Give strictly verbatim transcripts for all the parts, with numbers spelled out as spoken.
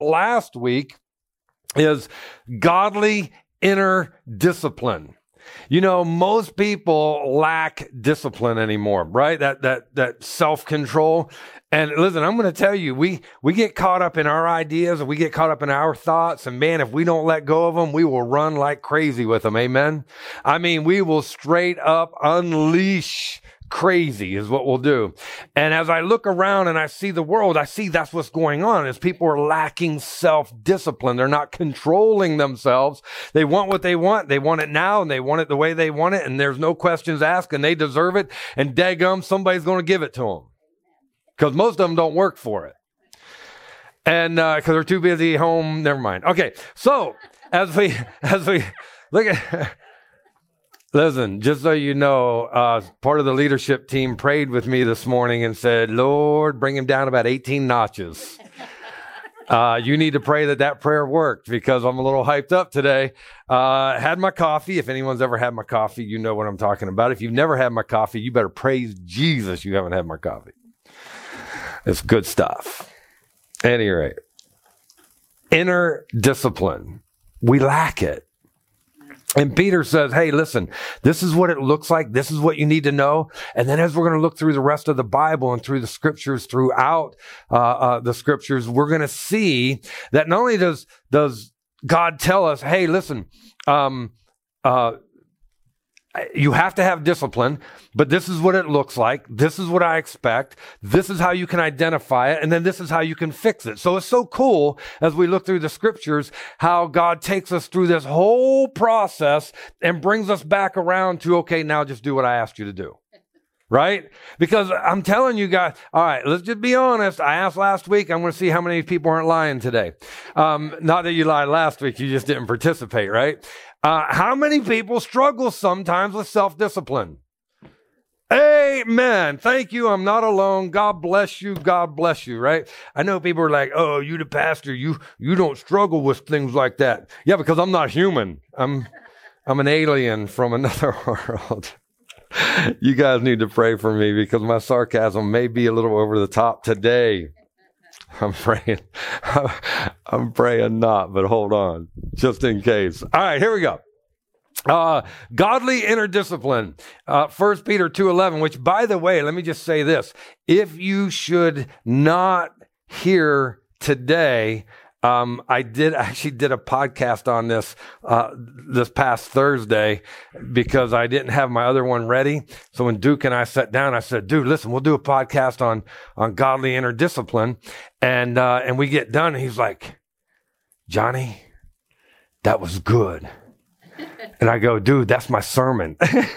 last week is godly inner discipline. You know, most people lack discipline anymore, right? That that that self-control. And listen, I'm going to tell you, we we get caught up in our ideas and we get caught up in our thoughts. And man, if we don't let go of them, we will run like crazy with them. Amen. I mean, we will straight up unleash crazy is what we'll do. And as I look around and I see the world, I see that's what's going on is people are lacking self-discipline. They're not controlling themselves. They want what they want. They want it now and they want it the way they want it. And there's no questions asked and they deserve it. And daggum, somebody's going to give it to them because most of them don't work for it. And uh, because they're too busy home. Never mind. Okay. So as we, as we look at, listen, just so you know, uh, part of the leadership team prayed with me this morning and said, Lord, bring him down about eighteen notches. Uh, you need to pray that that prayer worked because I'm a little hyped up today. Uh, had my coffee. If anyone's ever had my coffee, you know what I'm talking about. If you've never had my coffee, you better praise Jesus you haven't had my coffee. It's good stuff. At any rate, inner discipline. We lack it. And Peter says, hey, listen, this is what it looks like. This is what you need to know. And then as we're going to look through the rest of the Bible and through the scriptures, throughout uh, uh, the scriptures, we're going to see that not only does, does God tell us, hey, listen, um, uh, you have to have discipline, but this is what it looks like. This is what I expect. This is how you can identify it. And then this is how you can fix it. So it's so cool as we look through the scriptures, how God takes us through this whole process and brings us back around to, okay, now just do what I asked you to do. Right? Because I'm telling you guys, all right, let's just be honest. I asked last week. I'm going to see how many people aren't lying today. Um, not that you lied last week. You just didn't participate, right? Uh, how many people struggle sometimes with self-discipline? Amen. Thank you. I'm not alone. God bless you. God bless you, right? I know people are like, oh, you the pastor, you, you don't struggle with things like that. Yeah, because I'm not human. I'm, I'm an alien from another world. You guys need to pray for me because my sarcasm may be a little over the top today. I'm praying. I'm praying not, but hold on, just in case. All right, here we go. Uh, godly inner discipline. Uh, First Peter two eleven, which, by the way, let me just say this. If you should not hear today, Um, I did actually did a podcast on this, uh, this past Thursday because I didn't have my other one ready. So when Duke and I sat down, I said, dude, listen, we'll do a podcast on, on godly inner discipline. And, uh, and we get done. And he's like, Johnny, that was good. And I go, dude, that's my sermon.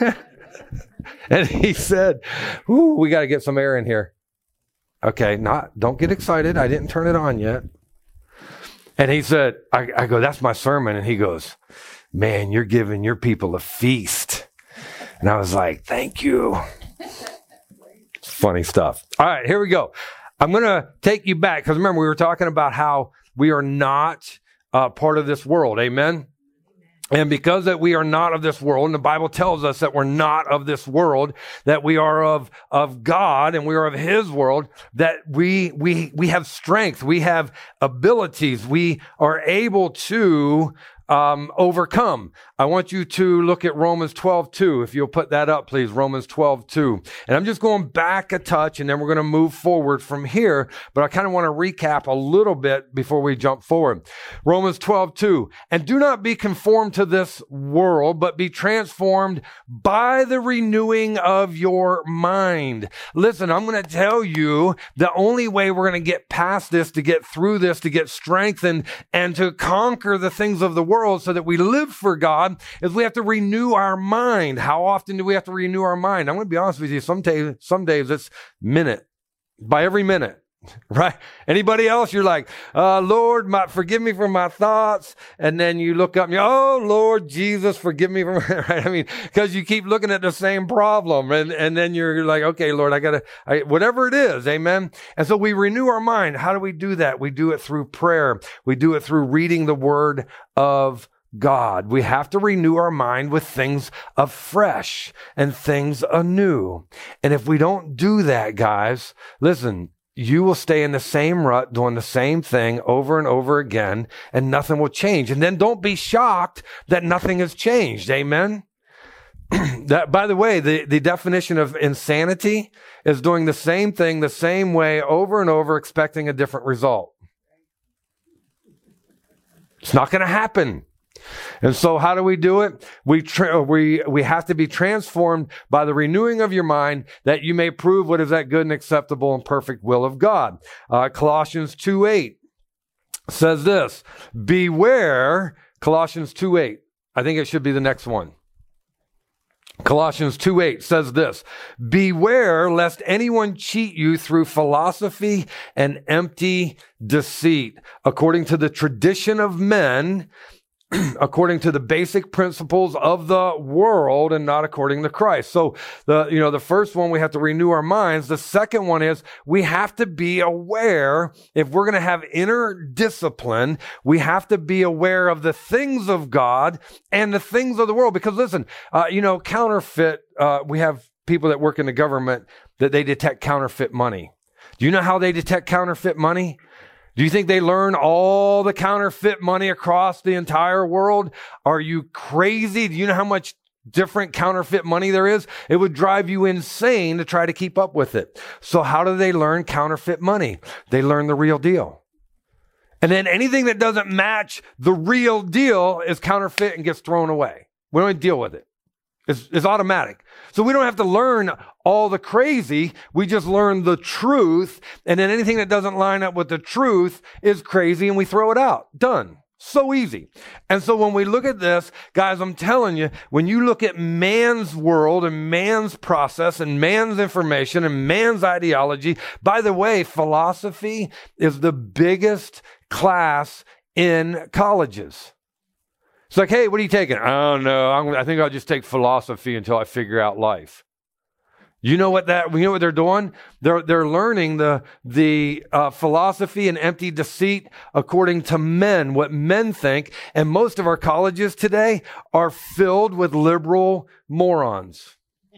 And he said, ooh, we got to get some air in here. Okay. Not, don't get excited. I didn't turn it on yet. And he said, I, I go, that's my sermon. And he goes, man, you're giving your people a feast. And I was like, thank you. Funny stuff. All right, here we go. I'm going to take you back because remember, we were talking about how we are not uh, part of this world. Amen. And because that we are not of this world, and the Bible tells us that we're not of this world, that we are of, of God and we are of his world, that we, we, we have strength, we have abilities, we are able to, um, overcome. I want you to look at Romans twelve two. If you'll put that up, please. Romans twelve two. And I'm just going back a touch and then we're going to move forward from here. But I kind of want to recap a little bit before we jump forward. Romans twelve two. And do not be conformed to this world, but be transformed by the renewing of your mind. Listen, I'm going to tell you the only way we're going to get past this, to get through this, to get strengthened and to conquer the things of the world so that we live for God is we have to renew our mind. How often do we have to renew our mind? I'm going to be honest with you. Some days, some days it's minute by every minute, right? Anybody else? You're like, uh, Lord, my, forgive me for my thoughts. And then you look up and you, oh, Lord Jesus, forgive me for my, right? I mean, because you keep looking at the same problem. And, and then you're like, okay, Lord, I got to, whatever it is. Amen. And so we renew our mind. How do we do that? We do it through prayer. We do it through reading the word of God. We have to renew our mind with things afresh and things anew. And if we don't do that, guys, listen, you will stay in the same rut doing the same thing over and over again, and nothing will change. And then don't be shocked that nothing has changed. Amen? That, by the way, the, the definition of insanity is doing the same thing the same way over and over, expecting a different result. It's not going to happen. And so how do we do it? We, tra- we, we have to be transformed by the renewing of your mind, that you may prove what is that good and acceptable and perfect will of God. Uh, Colossians two eight says this, beware, Colossians two eight. I think it should be the next one. Colossians two eight says this, beware lest anyone cheat you through philosophy and empty deceit, according to the tradition of men, according to the basic principles of the world, and not according to Christ. So the, you know, the first one, we have to renew our minds. The second one is we have to be aware. If we're going to have inner discipline, we have to be aware of the things of God and the things of the world. Because listen, uh, you know, counterfeit, uh, we have people that work in the government that they detect counterfeit money. Do you know how they detect counterfeit money? Do you think they learn all the counterfeit money across the entire world? Are you crazy? Do you know how much different counterfeit money there is? It would drive you insane to try to keep up with it. So how do they learn counterfeit money? They learn the real deal. And then anything that doesn't match the real deal is counterfeit and gets thrown away. We don't deal with it. It's, it's automatic. So we don't have to learn all the crazy. We just learn the truth. And then anything that doesn't line up with the truth is crazy, and we throw it out. Done. So easy. And so when we look at this, guys, I'm telling you, when you look at man's world and man's process and man's information and man's ideology, by the way, philosophy is the biggest class in colleges. It's like, hey, what are you taking? I don't know. I'm, I think I'll just take philosophy until I figure out life. You know what that? You know what they're doing? They're they're learning the the uh, philosophy and empty deceit according to men, what men think. And most of our colleges today are filled with liberal morons.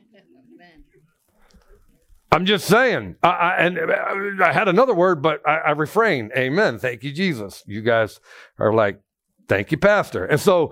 I'm just saying. I, I, and I had another word, but I, I refrained. Amen. Thank you, Jesus. You guys are like, thank you, Pastor. And so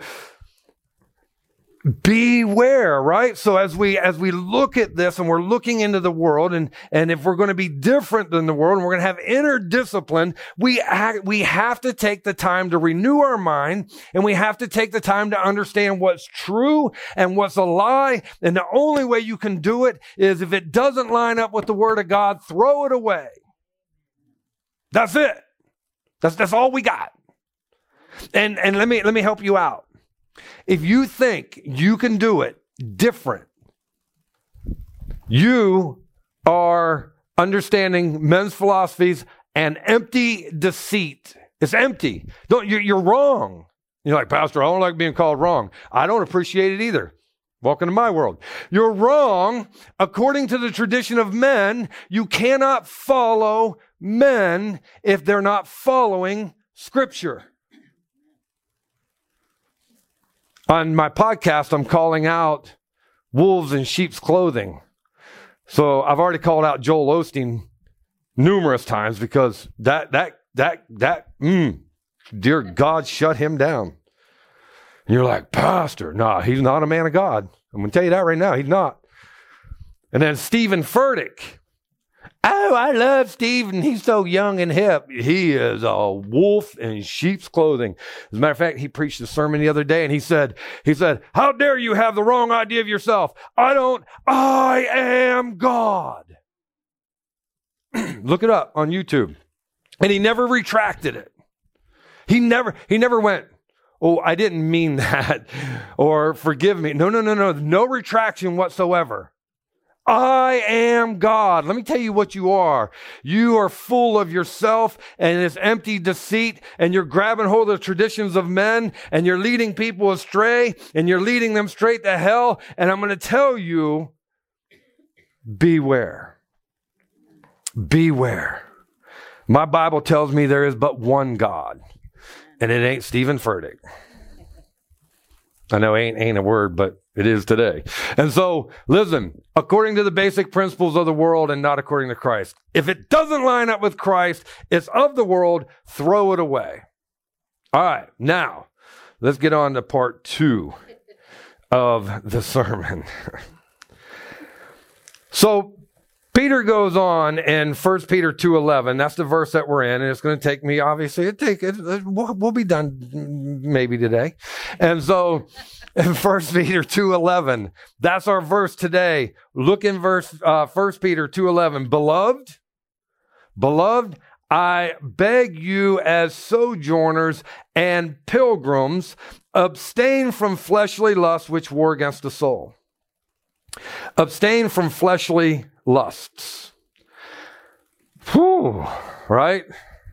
beware, right? So as we as we look at this and we're looking into the world, and and if we're going to be different than the world and we're going to have inner discipline, we act, we have to take the time to renew our mind, and we have to take the time to understand what's true and what's a lie. And the only way you can do it is if it doesn't line up with the Word of God, throw it away. That's it. That's that's all we got. And and let me let me help you out. If you think you can do it different, you are understanding men's philosophies and empty deceit. It's empty. Don't you're, you're wrong. You're like, Pastor, I don't like being called wrong. I don't appreciate it either. Welcome to my world. You're wrong. According to the tradition of men, you cannot follow men if they're not following Scripture. On my podcast, I'm calling out wolves in sheep's clothing. So I've already called out Joel Osteen numerous times because that, that, that, that, mm, dear God, shut him down. And you're like, Pastor, nah, he's not a man of God. I'm going to tell you that right now. He's not. And then Stephen Furtick. Oh, I love Stephen. He's so young and hip. He is a wolf in sheep's clothing. As a matter of fact, he preached a sermon the other day, and he said, he said, how dare you have the wrong idea of yourself? I don't, I am God. Look it up on YouTube. And he never retracted it. He never, he never went, oh, I didn't mean that, or forgive me. No, no, no, no, no retraction whatsoever. I am God. Let me tell you what you are. You are full of yourself and this empty deceit, and you're grabbing hold of the traditions of men, and you're leading people astray, and you're leading them straight to hell. And I'm going to tell you, beware. Beware. My Bible tells me there is but one God, and it ain't Stephen Furtick. I know ain't ain't a word, but it is today. And so, listen, according to the basic principles of the world and not according to Christ. If it doesn't line up with Christ, it's of the world, throw it away. All right, now, let's get on to part two of the sermon. So, Peter goes on in First Peter two eleven. That's the verse that we're in, and it's going to take me, obviously, it take it, we'll, we'll be done maybe today. And so, in First Peter two eleven, that's our verse today. Look in verse uh, First Peter two eleven. Beloved, beloved, I beg you as sojourners and pilgrims, abstain from fleshly lusts which war against the soul. Abstain from fleshly lusts. Whew, right?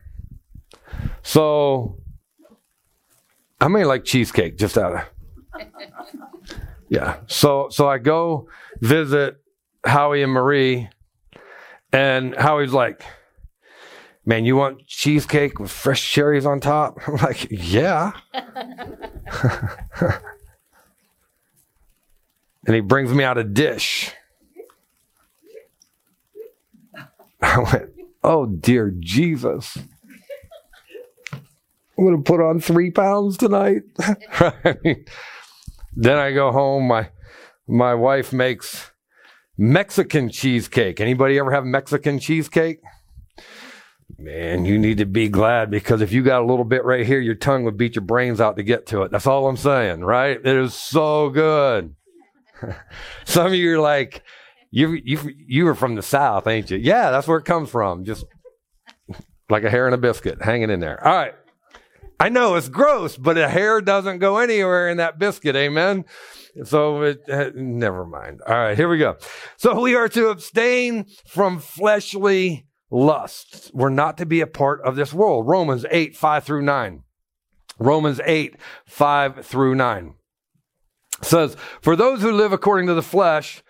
So, I mean, like cheesecake, just out of, yeah. So, so I go visit Howie and Marie, and Howie's like, man, you want cheesecake with fresh cherries on top? I'm like, yeah. And he brings me out a dish. I went, oh, dear Jesus. I'm going to put on three pounds tonight. Right? Then I go home. My my wife makes Mexican cheesecake. Anybody ever have Mexican cheesecake? Man, you need to be glad, because if you got a little bit right here, your tongue would beat your brains out to get to it. That's all I'm saying, right? It is so good. Some of you are like, you you you were from the South, ain't you? Yeah, that's where it comes from. Just like a hair in a biscuit hanging in there. All right. I know it's gross, but a hair doesn't go anywhere in that biscuit. Amen. So it, uh, never mind. All right, here we go. So we are to abstain from fleshly lusts. We're not to be a part of this world. Romans eight, five through nine. Romans eight, five through nine. Says, for those who live according to the flesh,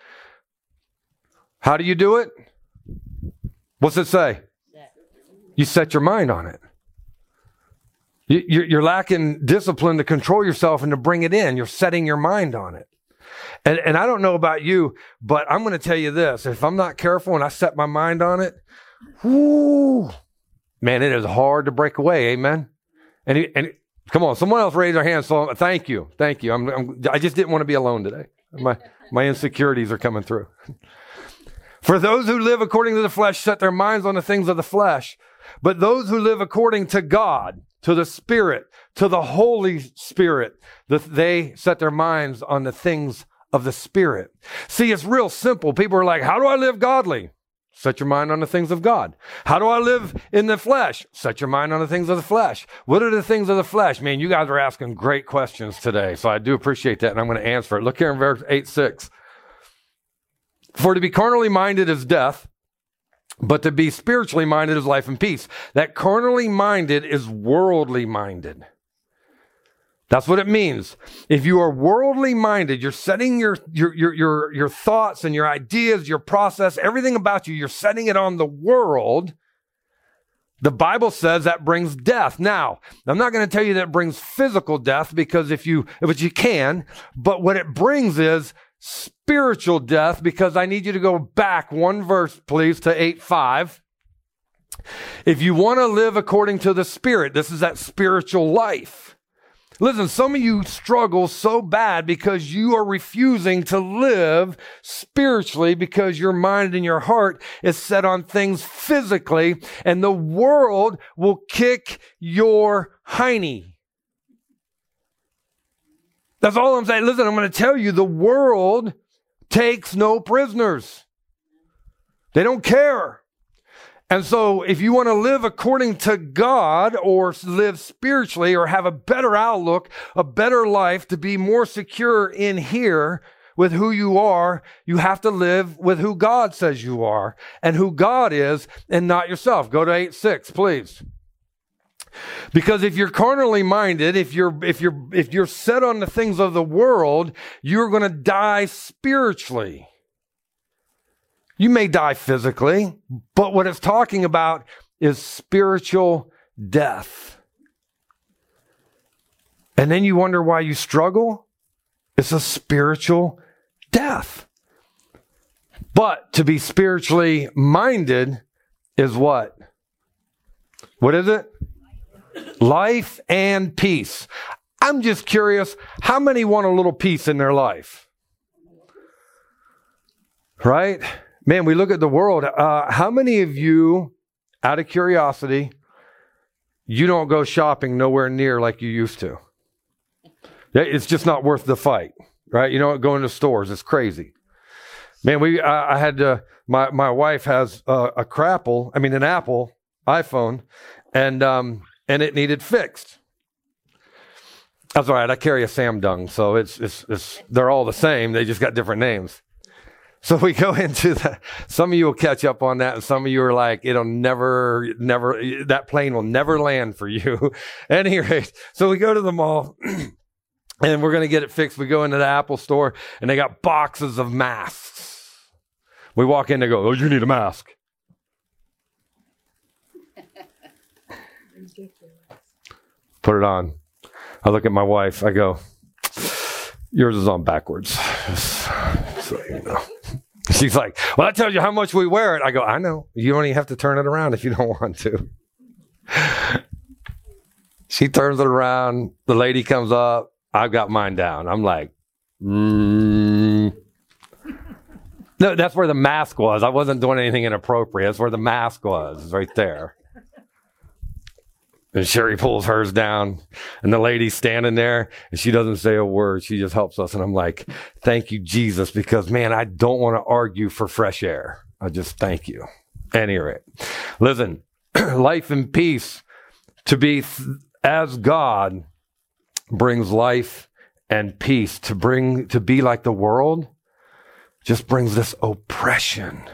how do you do it? What's it say? You set your mind on it. You're lacking discipline to control yourself and to bring it in. You're setting your mind on it. And, and I don't know about you, but I'm going to tell you this. If I'm not careful and I set my mind on it, whoo, man, it is hard to break away. Amen. And, and come on, someone else raise their hand. So thank you. Thank you. I'm, I'm, I just didn't want to be alone today. My, my insecurities are coming through. For those who live according to the flesh set their minds on the things of the flesh. But those who live according to God, to the Spirit, to the Holy Spirit, that they set their minds on the things of the Spirit. See, it's real simple. People are like, how do I live godly? Set your mind on the things of God. How do I live in the flesh? Set your mind on the things of the flesh. What are the things of the flesh? Man, you guys are asking great questions today, so I do appreciate that, and I'm going to answer it. Look here in verse eight, six. For to be carnally minded is death, but to be spiritually minded is life and peace. That carnally minded is worldly minded. That's what it means. If you are worldly minded, you're setting your, your, your, your, your thoughts and your ideas, your process, everything about you, you're setting it on the world. The Bible says that brings death. Now, I'm not going to tell you that it brings physical death, because if you, but you can, but what it brings is spiritual death, because I need you to go back one verse, please, to eight five. If you want to live according to the Spirit, this is that spiritual life. Listen, some of you struggle so bad because you are refusing to live spiritually, because your mind and your heart is set on things physically, and the world will kick your hiney. That's all I'm saying. Listen, I'm going to tell you, the world takes no prisoners. They don't care. And so if you want to live according to God, or live spiritually, or have a better outlook, a better life, to be more secure in here with who you are, you have to live with who God says you are and who God is, and not yourself. Go to eight six, please. Because if you're carnally minded, if you're if you're if you're set on the things of the world, you're going to die spiritually. You may die physically, but what it's talking about is spiritual death. And then you wonder why you struggle? It's a spiritual death. But to be spiritually minded is what? What is it? Life and peace. I'm just curious, how many want a little peace in their life? Right? Man, we look at the world. Uh, how many of you, out of curiosity, you don't go shopping nowhere near like you used to? It's just not worth the fight, right? You know, going to stores, it's crazy. Man, we I, I had to, my, my wife has a, a crapple, I mean an Apple iPhone, and um and it needed fixed. That's all right, I carry a Samsung, so it's it's it's they're all the same, they just got different names. So we go into the, some of you will catch up on that, and some of you are like, it'll never, never, that plane will never land for you. At any rate, so we go to the mall. And we're going to get it fixed. We go into the Apple store, and they got boxes of masks. We walk in, they go, oh, you need a mask. Put it on. I look at my wife. I go, yours is on backwards. So, you know. She's like, well, that tells you how much we wear it. I go, I know. You don't even have to turn it around if you don't want to. She turns it around. The lady comes up. I've got mine down. I'm like, mm. No, that's where the mask was. I wasn't doing anything inappropriate. That's where the mask was, right there. And Sherry pulls hers down, and the lady's standing there, and she doesn't say a word. She just helps us. And I'm like, thank you, Jesus, because, man, I don't want to argue for fresh air. I just thank you. At any rate, listen, life and peace, to be th- as God brings life and peace. To bring, to be like the world just brings this oppression.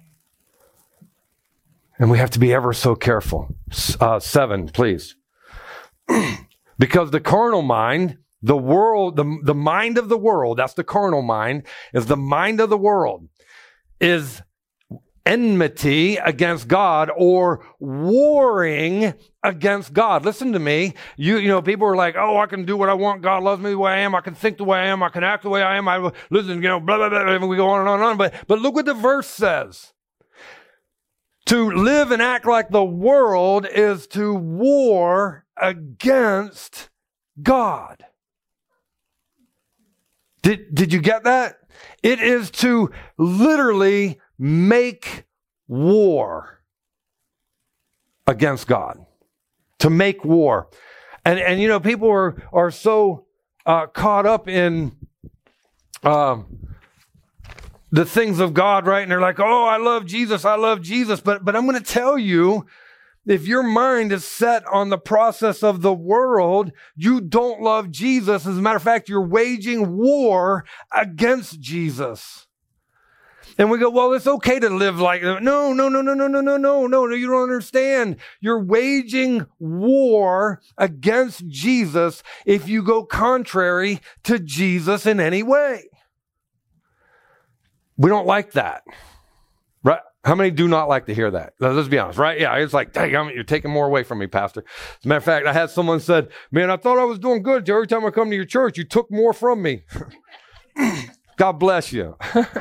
And we have to be ever so careful. Uh, seven, please. Because the carnal mind, the world, the, the mind of the world, that's the carnal mind, is the mind of the world, is enmity against God or warring against God. Listen to me. You, you know, people are like, oh, I can do what I want. God loves me the way I am. I can think the way I am. I can act the way I am. I listen, you know, blah, blah, blah. And we go on and on and on. But, but look what the verse says. To live and act like the world is to war against God. Did, did you get that? It is to literally make war against God. To make war. And, and you know, people are, are so uh, caught up in um, the things of God, right? And they're like, oh, I love Jesus, I love Jesus. But, but I'm going to tell you, if your mind is set on the process of the world, you don't love Jesus. As a matter of fact, you're waging war against Jesus. And we go, well, it's okay to live like that. No, no, no, no, no, no, no, no, no, you don't understand. You're waging war against Jesus if you go contrary to Jesus in any way. We don't like that, right? How many do not like to hear that? Let's be honest, right? Yeah, it's like, dang, you're taking more away from me, Pastor. As a matter of fact, I had someone said, man, I thought I was doing good. Every time I come to your church, you took more from me. God bless you.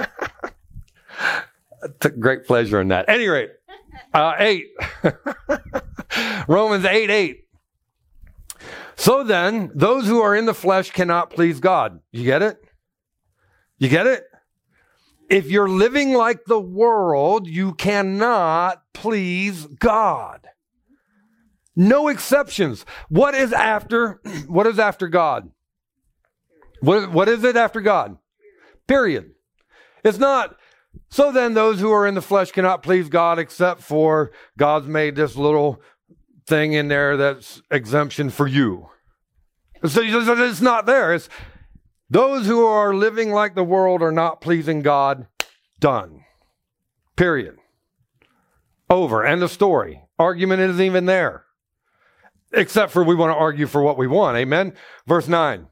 I took great pleasure in that. At any rate, uh, eight. Romans eight, eight. So then, those who are in the flesh cannot please God. You get it? You get it? If you're living like the world, you cannot please God. No exceptions. What is after, what is after God? What, what is it after God? Period. It's not, so then those who are in the flesh cannot please God, except for God's made this little thing in there that's exemption for you. So it's not there. It's those who are living like the world are not pleasing God. Done. Period. Over. End of story. Argument isn't even there. Except for we want to argue for what we want. Amen? Verse nine.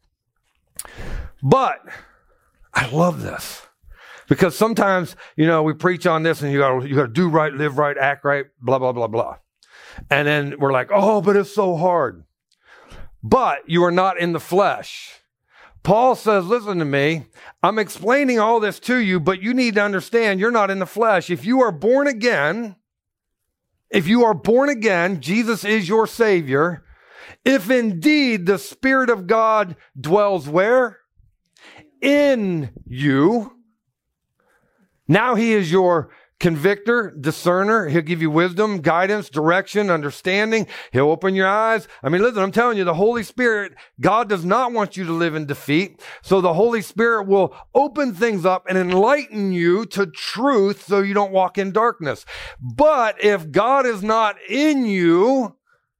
But, I love this. Because sometimes, you know, we preach on this and you got you got to do right, live right, act right, blah, blah, blah, blah. And then we're like, oh, but it's so hard. But you are not in the flesh. Paul says, listen to me, I'm explaining all this to you, but you need to understand you're not in the flesh. If you are born again, if you are born again, Jesus is your Savior. If indeed the Spirit of God dwells where? In you. Now he is your convictor, discerner. He'll give you wisdom, guidance, direction, understanding. He'll open your eyes. I mean, listen, I'm telling you, the Holy Spirit, God does not want you to live in defeat. So the Holy Spirit will open things up and enlighten you to truth so you don't walk in darkness. But if God is not in you,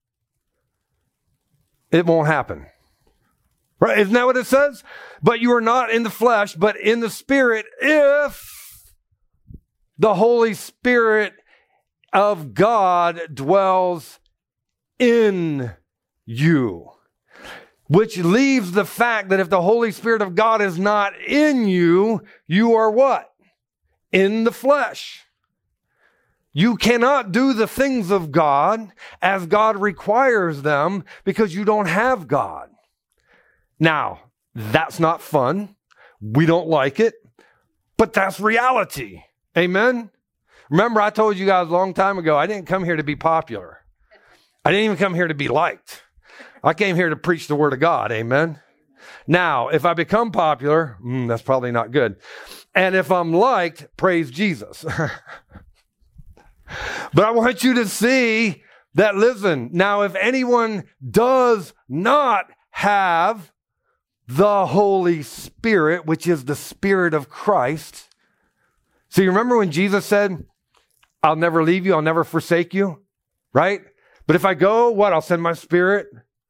it won't happen. Right? Isn't that what it says? But you are not in the flesh, but in the Spirit, if the Holy Spirit of God dwells in you. Which leaves the fact that if the Holy Spirit of God is not in you, you are what? In the flesh. You cannot do the things of God as God requires them because you don't have God. Now, that's not fun. We don't like it, but that's reality. Amen? Remember, I told you guys a long time ago, I didn't come here to be popular. I didn't even come here to be liked. I came here to preach the word of God. Amen? Now, if I become popular, mm, that's probably not good. And if I'm liked, praise Jesus. But I want you to see that, listen, now if anyone does not have the Holy Spirit, which is the Spirit of Christ. So you remember when Jesus said, I'll never leave you, I'll never forsake you, right? But if I go, what? I'll send my Spirit.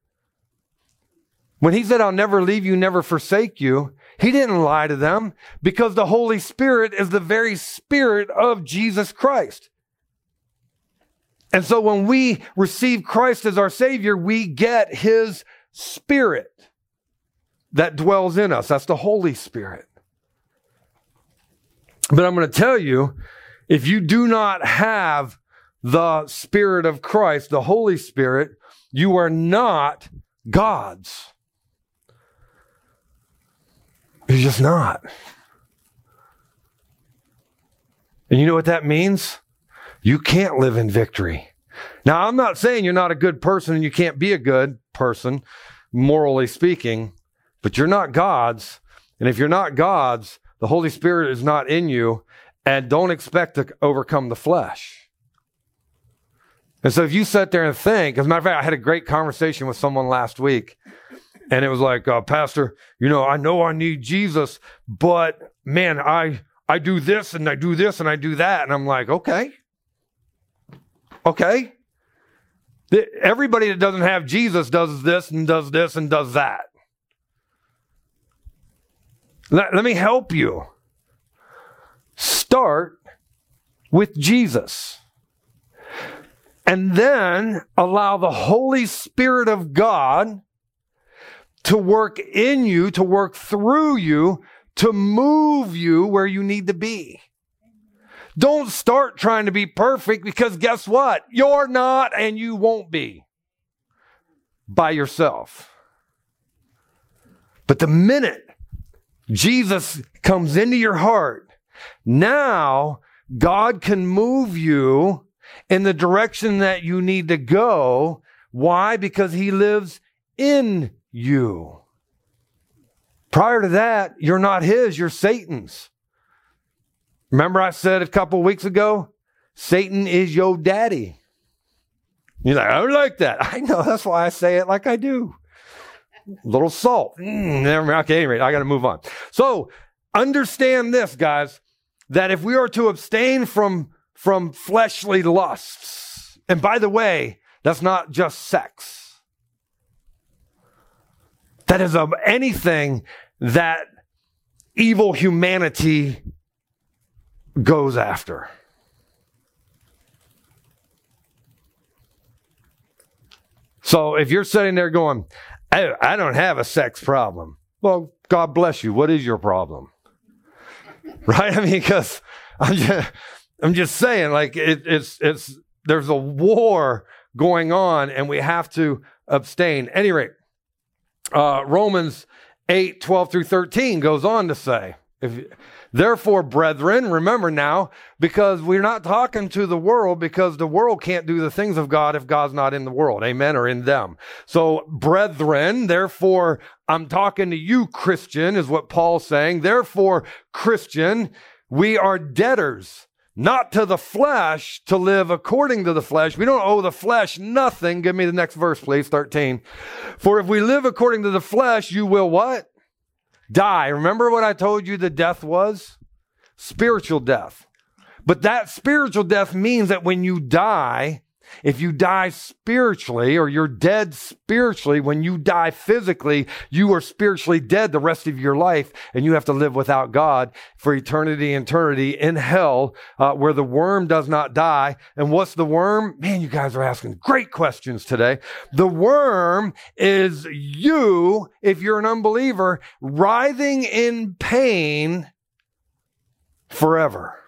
When he said, I'll never leave you, never forsake you, he didn't lie to them because the Holy Spirit is the very Spirit of Jesus Christ. And so when we receive Christ as our Savior, we get his Spirit that dwells in us. That's the Holy Spirit. But I'm going to tell you, if you do not have the Spirit of Christ, the Holy Spirit, you are not God's. You're just not. And you know what that means? You can't live in victory. Now, I'm not saying you're not a good person and you can't be a good person, morally speaking, but you're not God's. And if you're not God's, the Holy Spirit is not in you, and don't expect to overcome the flesh. And so if you sit there and think, as a matter of fact, I had a great conversation with someone last week, and it was like, uh, Pastor, you know, I know I need Jesus, but man, I I do this and I do this and I do that. And I'm like, okay. Okay. The, everybody that doesn't have Jesus does this and does this and does that. Let, let me help you. Start with Jesus. And then allow the Holy Spirit of God to work in you, to work through you, to move you where you need to be. Don't start trying to be perfect, because guess what? You're not, and you won't be by yourself. But the minute Jesus comes into your heart, now God can move you in the direction that you need to go. Why? Because he lives in you. Prior to that, you're not his, you're Satan's. Remember I said a couple of weeks ago, Satan is your daddy. You're like, I don't like that. I know, that's why I say it like I do. A little salt. Mm, never mind. Okay, anyway, I got to move on. So understand this, guys, that if we are to abstain from, from fleshly lusts, and by the way, that's not just sex. That is of anything that evil humanity goes after. So if you're sitting there going, I, I don't have a sex problem. Well, God bless you. What is your problem? Right? I mean, because I'm just, I'm just saying, like, it, it's, it's, there's a war going on and we have to abstain. At any rate, uh, Romans eight, twelve through thirteen goes on to say, if, therefore, brethren, remember now, because we're not talking to the world, because the world can't do the things of God if God's not in the world, amen, or in them. So, brethren, therefore, I'm talking to you, Christian, is what Paul's saying. Therefore, Christian, we are debtors, not to the flesh, to live according to the flesh. We don't owe the flesh nothing. Give me the next verse, please, thirteen. For if we live according to the flesh, you will what? Die. Remember what I told you the death was? Spiritual death. But that spiritual death means that when you die, if you die spiritually, or you're dead spiritually, when you die physically, you are spiritually dead the rest of your life, and you have to live without God for eternity, eternity in hell, uh, where the worm does not die. And what's the worm? Man, you guys are asking great questions today. The worm is you, if you're an unbeliever, writhing in pain forever.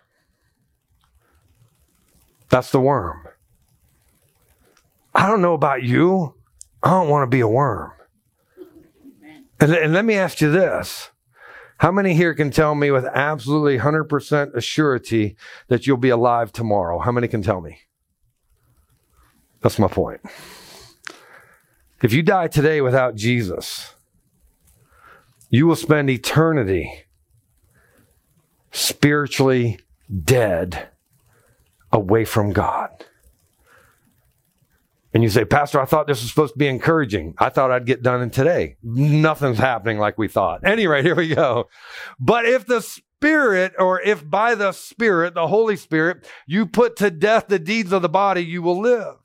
That's the worm. I don't know about you. I don't want to be a worm. And, and let me ask you this. How many here can tell me with absolutely one hundred percent assurity that you'll be alive tomorrow? How many can tell me? That's my point. If you die today without Jesus, you will spend eternity spiritually dead away from God. And you say, Pastor, I thought this was supposed to be encouraging. I thought I'd get done in today. Nothing's happening like we thought. Anyway, here we go. But if the Spirit, or if by the Spirit, the Holy Spirit, you put to death the deeds of the body, you will live.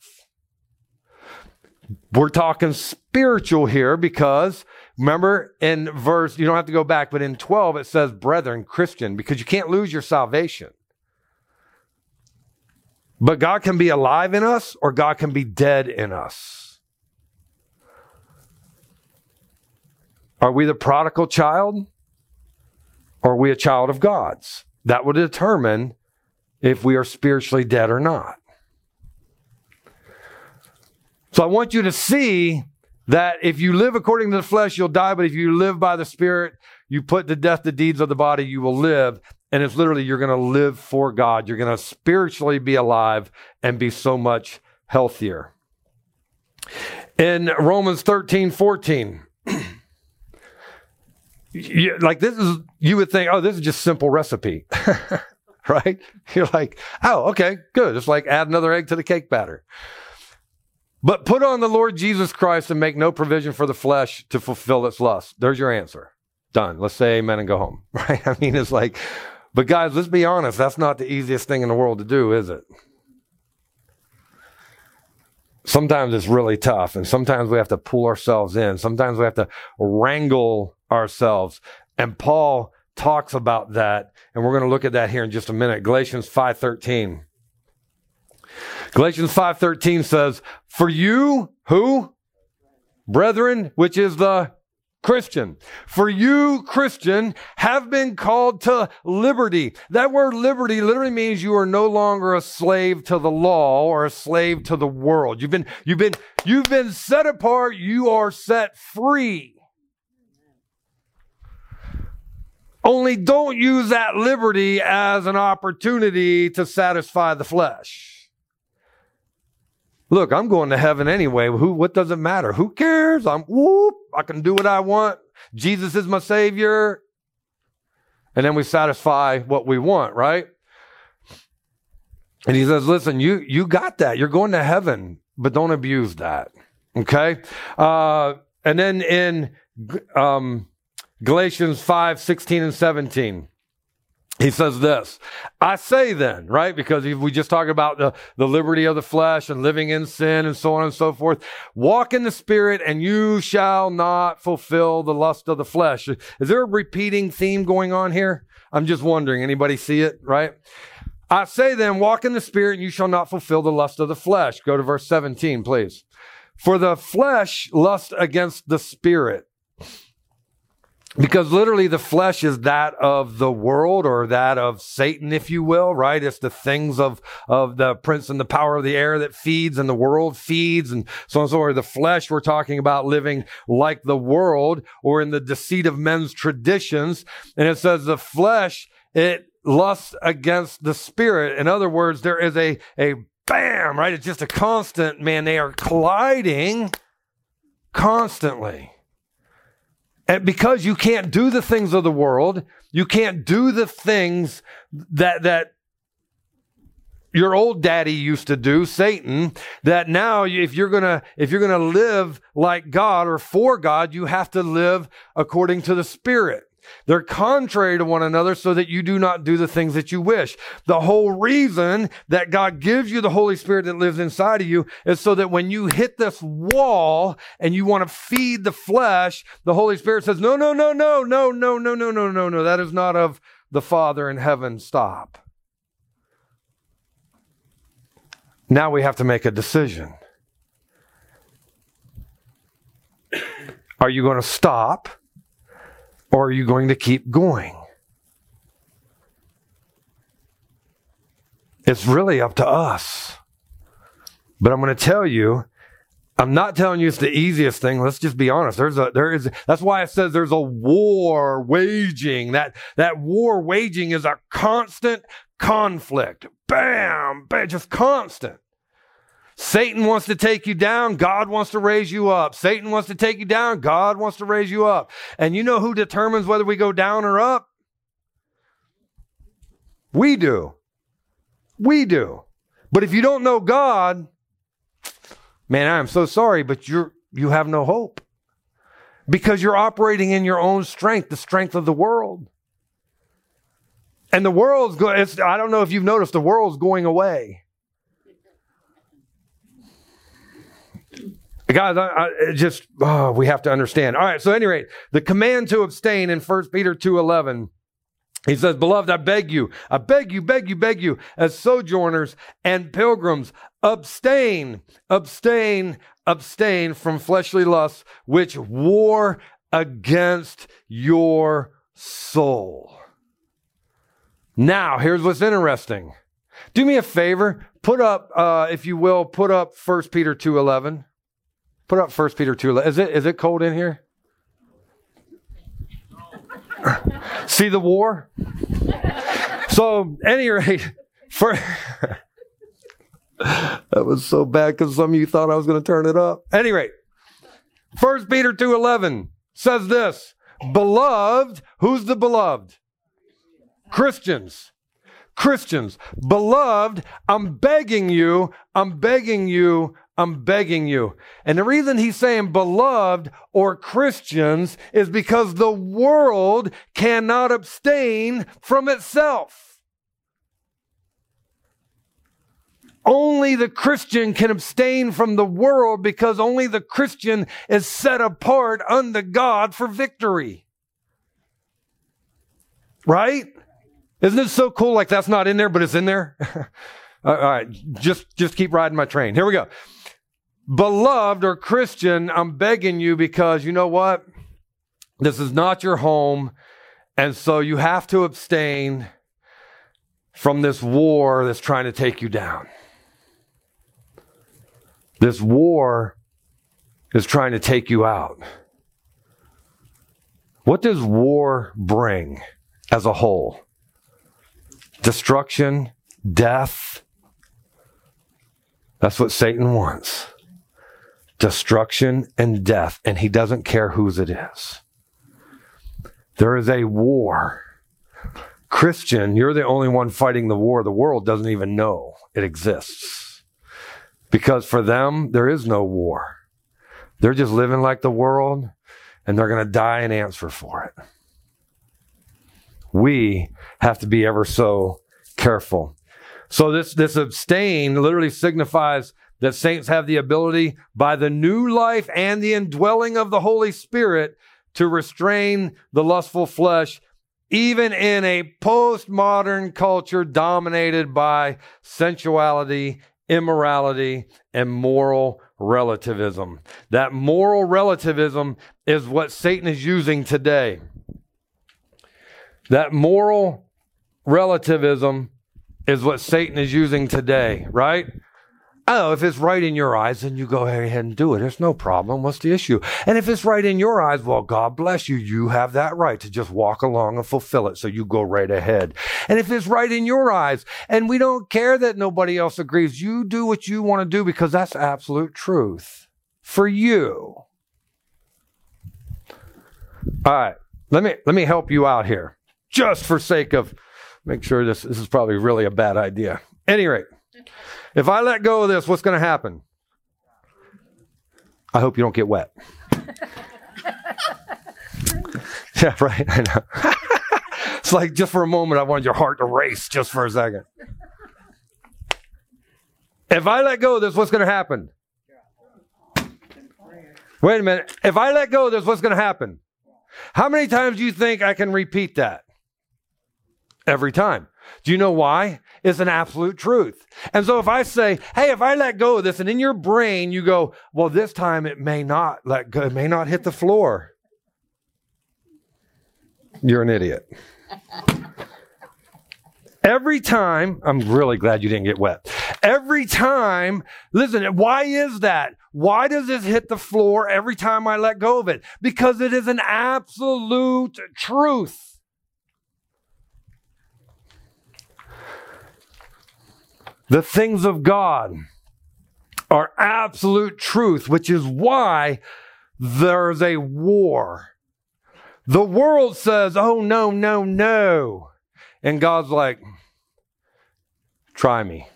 We're talking spiritual here because, remember in verse, you don't have to go back, but in twelve it says, brethren, Christian, because you can't lose your salvation. But God can be alive in us, or God can be dead in us. Are we the prodigal child, or are we a child of God's? That will determine if we are spiritually dead or not. So I want you to see that if you live according to the flesh, you'll die. But if you live by the Spirit, you put to death the deeds of the body, you will live. And it's literally, you're going to live for God. You're going to spiritually be alive and be so much healthier. In Romans thirteen, fourteen, you, like this is, you would think, oh, this is just simple recipe, right? You're like, oh, okay, good. It's like add another egg to the cake batter. But put on the Lord Jesus Christ and make no provision for the flesh to fulfill its lust. There's your answer. Done. Let's say amen and go home, right? I mean, it's like, but guys, let's be honest. That's not the easiest thing in the world to do, is it? Sometimes it's really tough, and sometimes we have to pull ourselves in. Sometimes we have to wrangle ourselves. And Paul talks about that, and we're going to look at that here in just a minute. Galatians five thirteen. Galatians five thirteen says, for you, who? Brethren, which is the Christian. For you, Christian, have been called to liberty. That word liberty literally means you are no longer a slave to the law or a slave to the world. You've been, you've been, you've been set apart. You are set free. Only don't use that liberty as an opportunity to satisfy the flesh. Look, I'm going to heaven anyway. Who, what does it matter? Who cares? I'm, whoop, I can do what I want. Jesus is my Savior. And then we satisfy what we want, right? And he says, listen, you, you got that. You're going to heaven, but don't abuse that. Okay? Uh, and then in, um, Galatians five sixteen and seventeen. He says this, I say then, right? Because we just talked about the, the liberty of the flesh and living in sin and so on and so forth. Walk in the Spirit and you shall not fulfill the lust of the flesh. Is there a repeating theme going on here? I'm just wondering. Anybody see it, right? I say then, walk in the Spirit and you shall not fulfill the lust of the flesh. Go to verse seventeen, please. For the flesh lusts against the Spirit, Because literally the flesh is that of the world, or that of Satan, if you will, right? It's the things of, of the prince and the power of the air that feeds, and the world feeds, and so on and so forth. The flesh, we're talking about living like the world, or in the deceit of men's traditions. And it says the flesh, it lusts against the spirit. In other words, there is a, a bam, right? It's just a constant, man, they are colliding constantly. And because you can't do the things of the world, you can't do the things that that your old daddy used to do, Satan, that now if you're going to if you're going to live like God or for God, you have to live according to the Spirit. They're contrary to one another so that you do not do the things that you wish. The whole reason that God gives you the Holy Spirit that lives inside of you is so that when you hit this wall and you want to feed the flesh, the Holy Spirit says, no, no, no, no, no, no, no, no, no, no, no. That is not of the Father in heaven. Stop. Now we have to make a decision. Are you going to stop? Or are you going to keep going? It's really up to us. But I'm going to tell you, I'm not telling you it's the easiest thing. Let's just be honest. There's a, there is, that's why it says there's a war waging. That, that war waging is a constant conflict. Bam, bam, just constant. Satan wants to take you down. God wants to raise you up. Satan wants to take you down. God wants to raise you up. And you know who determines whether we go down or up? We do. We do. But if you don't know God, man, I am so sorry, but you're, you have no hope. Because you're operating in your own strength, the strength of the world. And the world's going, I don't know if you've noticed, the world's going away. Guys, I, I just, oh, we have to understand. All right, so at any rate, the command to abstain in First Peter two eleven, he says, beloved, I beg you, I beg you, beg you, beg you, as sojourners and pilgrims, abstain, abstain, abstain from fleshly lusts, which war against your soul. Now, here's what's interesting. Do me a favor, put up, uh, if you will, put up First Peter two eleven. Put up First Peter two eleven. Is it, is it cold in here? See the war? So, at any rate, for that was so bad because some of you thought I was going to turn it up. At any rate, First Peter two eleven says this, beloved, who's the beloved? Christians. Christians. Beloved, I'm begging you, I'm begging you, I'm begging you. And the reason he's saying beloved or Christians is because the world cannot abstain from itself. Only the Christian can abstain from the world because only the Christian is set apart unto God for victory. Right? Isn't it so cool? Like that's not in there, but it's in there. All right. Just, just keep riding my train. Here we go. Beloved or Christian, I'm begging you because you know what? This is not your home. And so you have to abstain from this war that's trying to take you down. This war is trying to take you out. What does war bring as a whole? Destruction, death. That's what Satan wants. Destruction and death. And he doesn't care whose it is. There is a war. Christian, you're the only one fighting the war. The world doesn't even know it exists. Because for them, there is no war. They're just living like the world, and they're going to die and answer for it. We have to be ever so careful. So this, this abstain literally signifies that saints have the ability by the new life and the indwelling of the Holy Spirit to restrain the lustful flesh, even in a postmodern culture dominated by sensuality, immorality, and moral relativism. That moral relativism is what Satan is using today. that moral relativism is what Satan is using today, right? Oh, if it's right in your eyes, then you go ahead and do it. There's no problem. What's the issue? And if it's right in your eyes, well, God bless you. You have that right to just walk along and fulfill it. So you go right ahead. And if it's right in your eyes, and we don't care that nobody else agrees, you do what you want to do because that's absolute truth for you. All right. Let me, let me help you out here just for sake of make sure this, this is probably really a bad idea. At any rate. If I let go of this, what's going to happen? I hope you don't get wet. Yeah, right. I know. It's like just for a moment, I wanted your heart to race just for a second. If I let go of this, what's going to happen? Wait a minute. If I let go of this, what's going to happen? How many times do you think I can repeat that? Every time. Do you know why? It's an absolute truth. And so if I say, hey, if I let go of this, and in your brain you go, well, this time it may not let go, it may not hit the floor. You're an idiot. Every time, I'm really glad you didn't get wet. Every time, listen, why is that? Why does this hit the floor every time I let go of it? Because it is an absolute truth. The things of God are absolute truth, which is why there's a war. The world says, oh, no, no, no. And God's like, try me.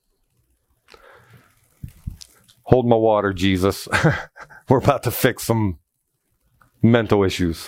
Hold my water, Jesus. We're about to fix some mental issues.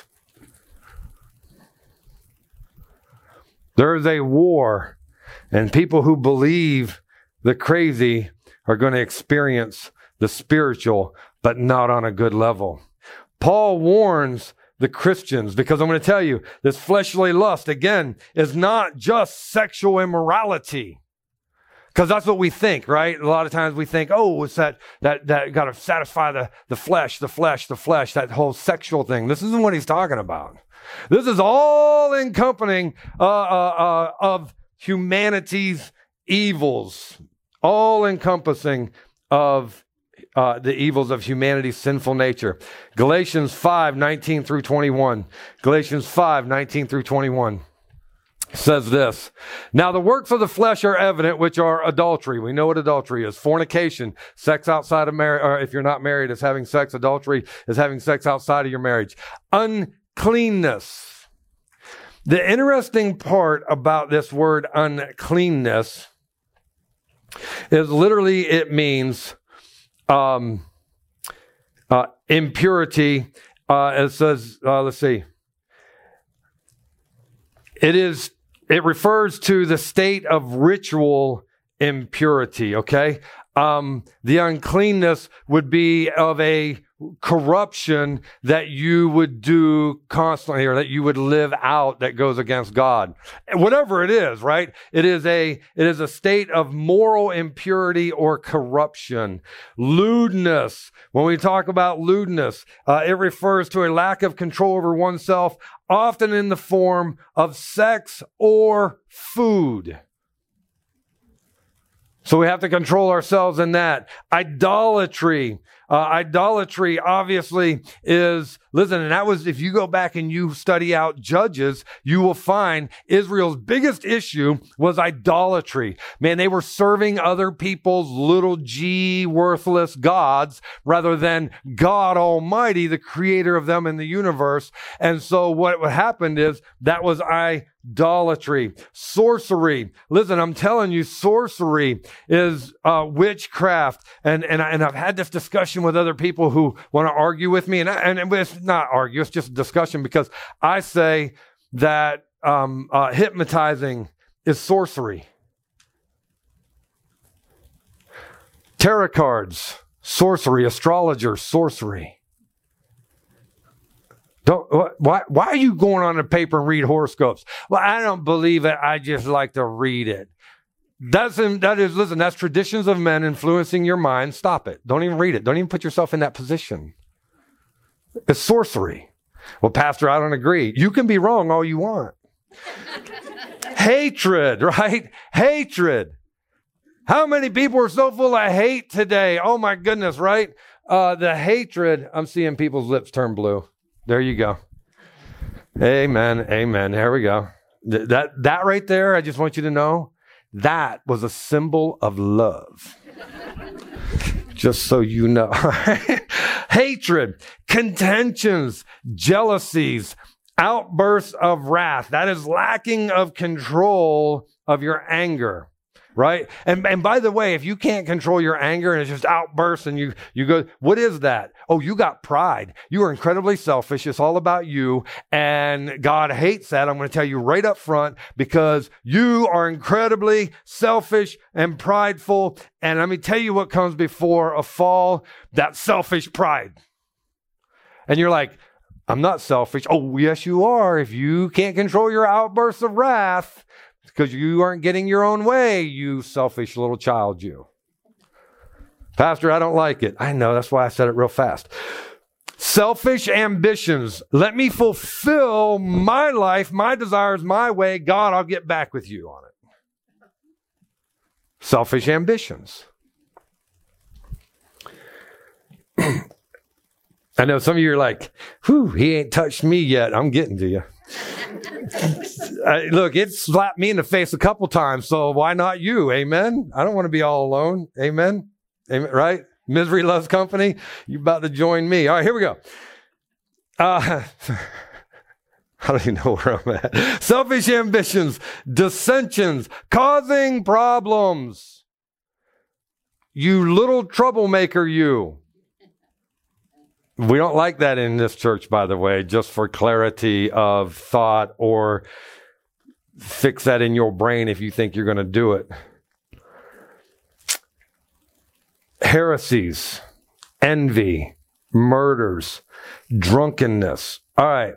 There is a war. And people who believe the crazy are going to experience the spiritual, but not on a good level. Paul warns the Christians, because I'm going to tell you, this fleshly lust, again, is not just sexual immorality. Because that's what we think, right? A lot of times we think, oh, it's that, that, that got to satisfy the, the flesh, the flesh, the flesh, that whole sexual thing. This isn't what he's talking about. This is all encompassing uh, uh, uh, of humanity's evils, all encompassing of uh, the evils of humanity's sinful nature. Galatians five, nineteen through twenty-one. Galatians five, nineteen through twenty-one says this. Now the works of the flesh are evident, which are adultery. We know what adultery is. Fornication, sex outside of marriage, or if you're not married, is having sex. Adultery is having sex outside of your marriage. Uncleanness. The interesting part about this word uncleanness is literally it means um, uh, impurity. Uh, it says, uh, let's see. It is. It refers to the state of ritual impurity. Okay, um, the uncleanness would be of a corruption that you would do constantly, or that you would live out, that goes against God. Whatever it is, right? It is a, it is a state of moral impurity or corruption. Lewdness. When we talk about lewdness, uh, it refers to a lack of control over oneself, often in the form of sex or food. So we have to control ourselves in that. Idolatry. Uh, idolatry obviously is, listen, and that was, if you go back and you study out Judges, you will find Israel's biggest issue was idolatry. Man, they were serving other people's little g worthless gods rather than God Almighty, the creator of them in the universe. And so what happened is that was idolatry. Sorcery. Listen, I'm telling you, sorcery is uh, witchcraft. And, and, and I've had this discussion with other people who want to argue with me, and, and it's not argue, it's just a discussion, because I say that um, uh, hypnotizing is sorcery. Tarot cards, sorcery. Astrologer, sorcery. Don't, why, why are you going on the paper and read horoscopes? Well, I don't believe it. I just like to read it. That's, that is, listen, that's traditions of men influencing your mind. Stop it. Don't even read it. Don't even put yourself in that position. It's sorcery. Well, Pastor, I don't agree. You can be wrong all you want. Hatred, right? Hatred. How many people are so full of hate today? Oh my goodness, right? Uh, the hatred. I'm seeing people's lips turn blue. There you go. Amen. Amen. There we go. Th- that, that right there, I just want you to know, that was a symbol of love. Just so you know. Hatred, contentions, jealousies, outbursts of wrath. That is lacking of control of your anger, right? And and by the way, if you can't control your anger and it's just outbursts and you, you go, what is that? Oh, you got pride. You are incredibly selfish. It's all about you. And God hates that. I'm going to tell you right up front, because you are incredibly selfish and prideful. And let me tell you what comes before a fall, that selfish pride. And you're like, I'm not selfish. Oh, yes, you are. If you can't control your outbursts of wrath because you aren't getting your own way, you selfish little child, you. Pastor, I don't like it. I know. That's why I said it real fast. Selfish ambitions. Let me fulfill my life, my desires, my way. God, I'll get back with you on it. Selfish ambitions. I know some of you are like, whew, he ain't touched me yet. I'm getting to you. uh, look, it slapped me in the face a couple times, so why not you? Amen? I don't want to be all alone. Amen? Amen, right? Misery loves company. You about to join me. All right, here we go. Uh, I don't even know where I'm at. Selfish ambitions, dissensions, causing problems. You little troublemaker, you. We don't like that in this church, by the way, just for clarity of thought, or fix that in your brain if you think you're going to do it. Heresies, envy, murders, drunkenness. All right.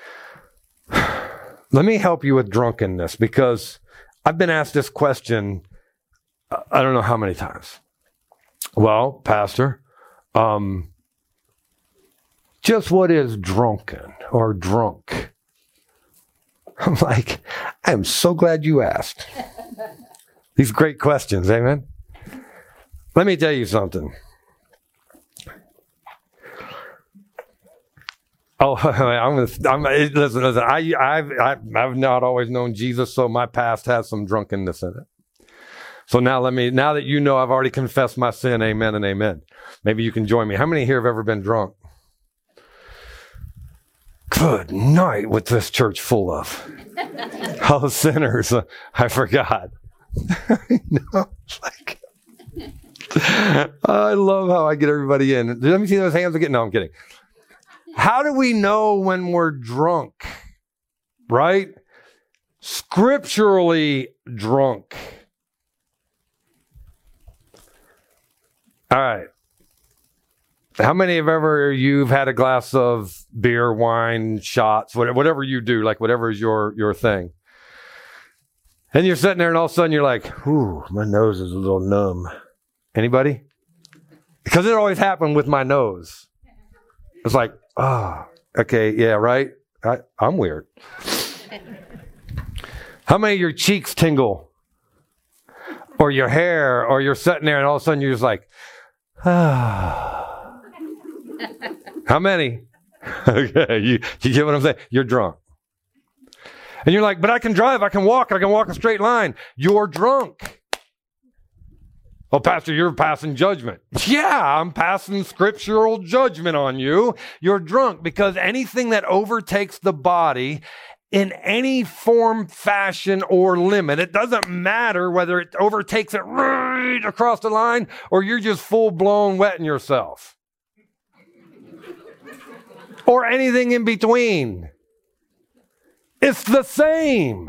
Let me help you with drunkenness, because I've been asked this question, I don't know how many times. Well, Pastor, um, just what is drunken or drunk? I'm like, I'm so glad you asked. These great questions, amen? Let me tell you something. Oh, I'm gonna. I'm, listen, listen. I, I've, I've, I've not always known Jesus, so my past has some drunkenness in it. So now, let me. Now that you know, I've already confessed my sin. Amen and amen. Maybe you can join me. How many here have ever been drunk? Good night, with this church full of oh sinners. I forgot. No, it's like. I love how I get everybody in. Let me see those hands again. No, I'm kidding. How do we know when we're drunk? Right? Scripturally drunk. All right. How many have ever, you've had a glass of beer, wine, shots, whatever you do, like whatever is your, your thing. And you're sitting there and all of a sudden you're like, ooh, my nose is a little numb. Anybody? Because it always happened with my nose. It's like, oh, okay, yeah, right? I, I'm weird. How many of your cheeks tingle? Or your hair, or you're sitting there and all of a sudden you're just like, ah. How many? Okay, you, you get what I'm saying? You're drunk. And you're like, but I can drive, I can walk, I can walk a straight line. You're drunk. Oh, Pastor, you're passing judgment. Yeah, I'm passing scriptural judgment on you. You're drunk, because anything that overtakes the body in any form, fashion, or limit, it doesn't matter whether it overtakes it right across the line or you're just full-blown wetting yourself. Or anything in between. It's the same.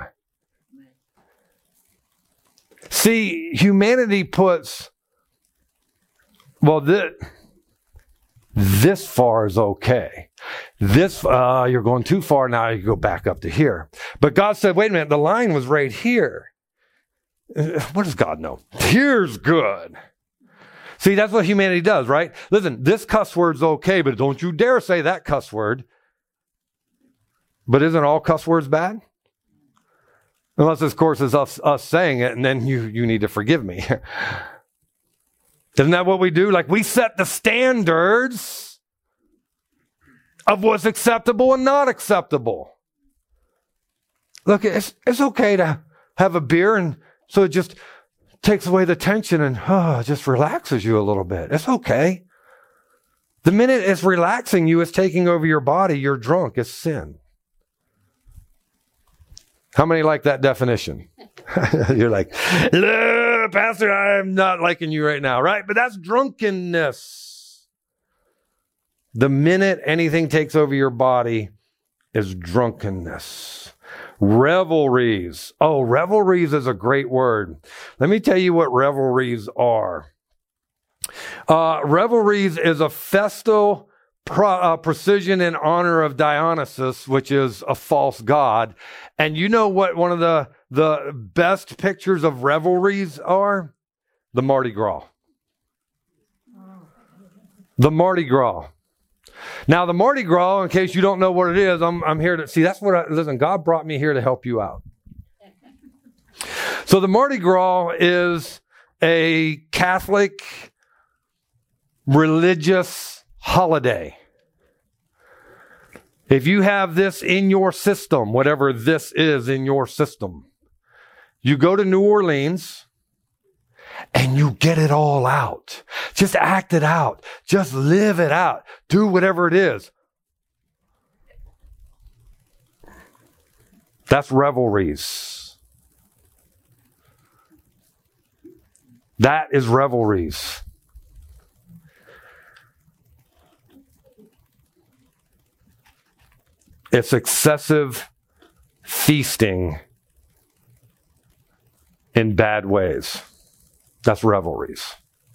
See, humanity puts, well, this, this far is okay. This, uh, you're going too far now, you go back up to here. But God said, wait a minute, the line was right here. What does God know? Here's good. See, that's what humanity does, right? Listen, this cuss word's okay, but don't you dare say that cuss word. But isn't all cuss words bad? Unless, of course, it's us, us saying it, and then you, you need to forgive me. Isn't that what we do? Like, we set the standards of what's acceptable and not acceptable. Look, it's, it's okay to have a beer, and so it just takes away the tension and oh, just relaxes you a little bit. It's okay. The minute it's relaxing you, it's taking over your body, you're drunk. It's sin. How many like that definition? You're like, Pastor, I'm not liking you right now, right? But that's drunkenness. The minute anything takes over your body is drunkenness. Revelries. Oh, revelries is a great word. Let me tell you what revelries are. Uh, revelries is a festal pro, uh, precision in honor of Dionysus, which is a false god. And you know what one of the, the best pictures of revelries are? The Mardi Gras. The Mardi Gras. Now, the Mardi Gras, in case you don't know what it is, I'm, I'm here to see. That's what I, listen, God brought me here to help you out. So the Mardi Gras is a Catholic religious holiday. If you have this in your system, whatever this is in your system, you go to New Orleans and you get it all out. Just act it out. Just live it out. Do whatever it is. That's revelries. That is revelries. It's excessive feasting in bad ways. That's revelries.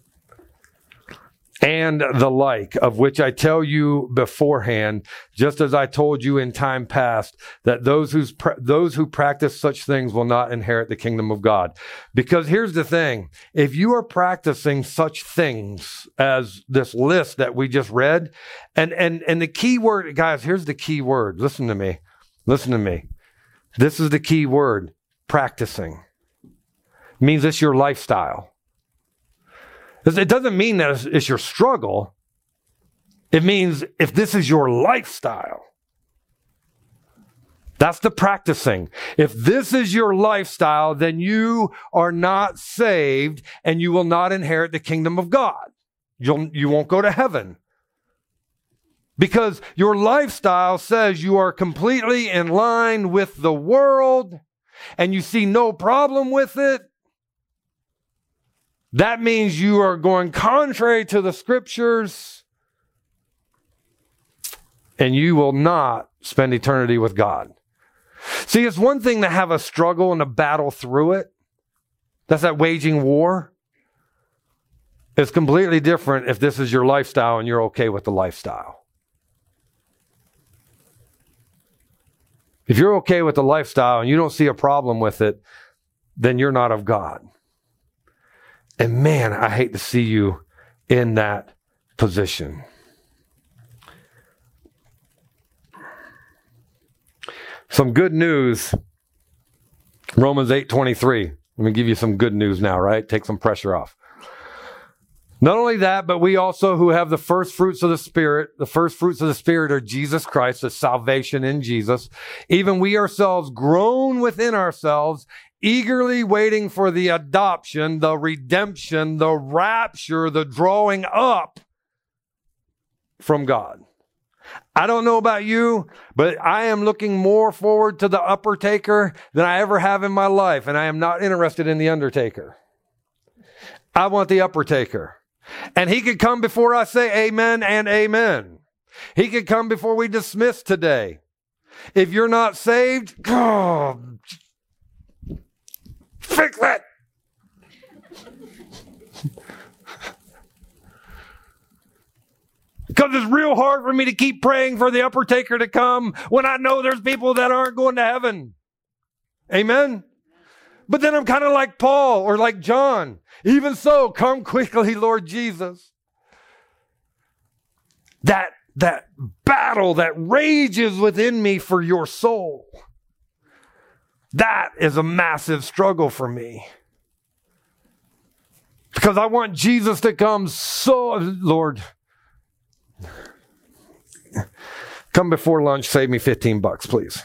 And the like, of which I tell you beforehand, just as I told you in time past, that those who's those who practice such things will not inherit the kingdom of God. Because here's the thing. If you are practicing such things as this list that we just read, and, and, and the key word, guys, here's the key word. Listen to me. Listen to me. This is the key word, practicing. It means it's your lifestyle. It doesn't mean that it's, it's your struggle. It means if this is your lifestyle. That's the practicing. If this is your lifestyle, then you are not saved and you will not inherit the kingdom of God. You'll, you won't go to heaven. Because your lifestyle says you are completely in line with the world and you see no problem with it. That means you are going contrary to the scriptures and you will not spend eternity with God. See, it's one thing to have a struggle and a battle through it. That's that waging war. It's completely different if this is your lifestyle and you're okay with the lifestyle. If you're okay with the lifestyle and you don't see a problem with it, then you're not of God. And man, I hate to see you in that position. Some good news. Romans eight twenty-three. Let me give you some good news now, right? Take some pressure off. Not only that, but we also who have the first fruits of the Spirit, the first fruits of the Spirit are Jesus Christ, the salvation in Jesus. Even we ourselves groan within ourselves, eagerly waiting for the adoption, the redemption, the rapture, the drawing up from God. I don't know about you, but I am looking more forward to the upper taker than I ever have in my life, and I am not interested in the undertaker. I want the upper taker. And he could come before I say amen and amen. He could come before we dismiss today. If you're not saved, oh, fix it. Because it's real hard for me to keep praying for the upper taker to come when I know there's people that aren't going to heaven. Amen? But then I'm kind of like Paul or like John. Even so, come quickly, Lord Jesus. That, that battle that rages within me for your soul. That is a massive struggle for me. Because I want Jesus to come so, Lord, come before lunch, save me fifteen bucks, please.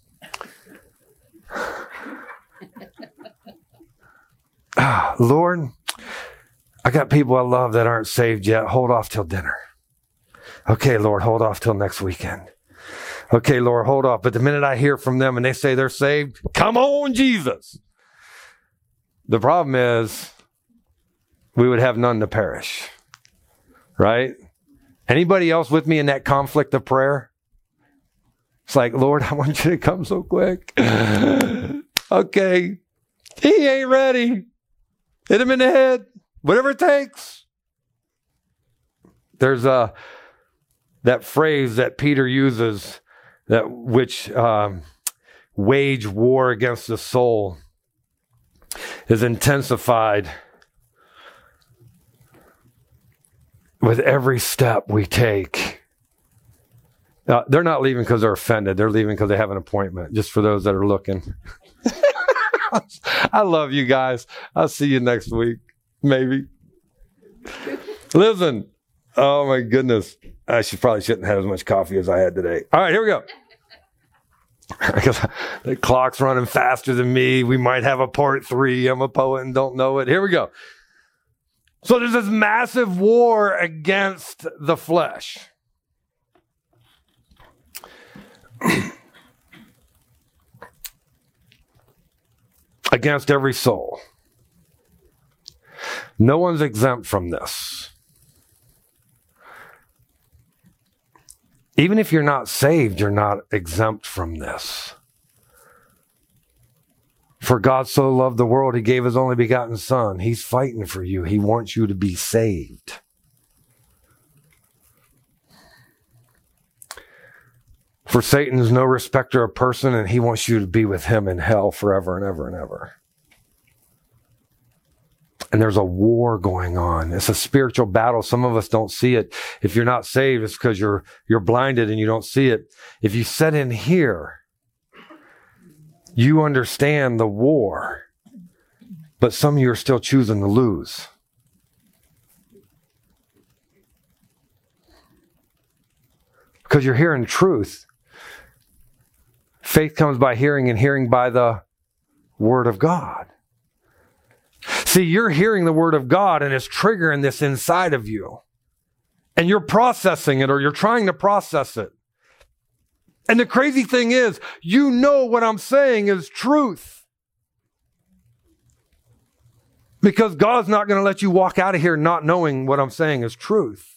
Ah, Lord, I got people I love that aren't saved yet. Hold off till dinner. Okay, Lord, hold off till next weekend. Okay, Lord, hold off. But the minute I hear from them and they say they're saved, come on, Jesus. The problem is we would have none to perish, right? Anybody else with me in that conflict of prayer? It's like, Lord, I want you to come so quick. Okay, he ain't ready. Hit him in the head, whatever it takes. There's a that phrase that Peter uses, that which um, wage war against the soul, is intensified with every step we take. Uh, they're not leaving because they're offended. They're leaving because they have an appointment, just for those that are looking. I love you guys. I'll see you next week, maybe. Listen, oh my goodness. I should probably shouldn't have as much coffee as I had today. All right, here we go. Because the clock's running faster than me. We might have a part three. I'm a poet and don't know it. Here we go. So there's this massive war against the flesh. Against every soul. No one's exempt from this. Even if you're not saved, you're not exempt from this. For God so loved the world, he gave his only begotten son. He's fighting for you. He wants you to be saved. For Satan is no respecter of person, and he wants you to be with him in hell forever and ever and ever. And there's a war going on. It's a spiritual battle. Some of us don't see it. If you're not saved, it's because you're you're blinded and you don't see it. If you sit in here, you understand the war. But some of you are still choosing to lose. Because you're hearing truth. Faith comes by hearing, and hearing by the Word of God. See, you're hearing the Word of God, and it's triggering this inside of you. And you're processing it, or you're trying to process it. And the crazy thing is, you know what I'm saying is truth. Because God's not going to let you walk out of here not knowing what I'm saying is truth.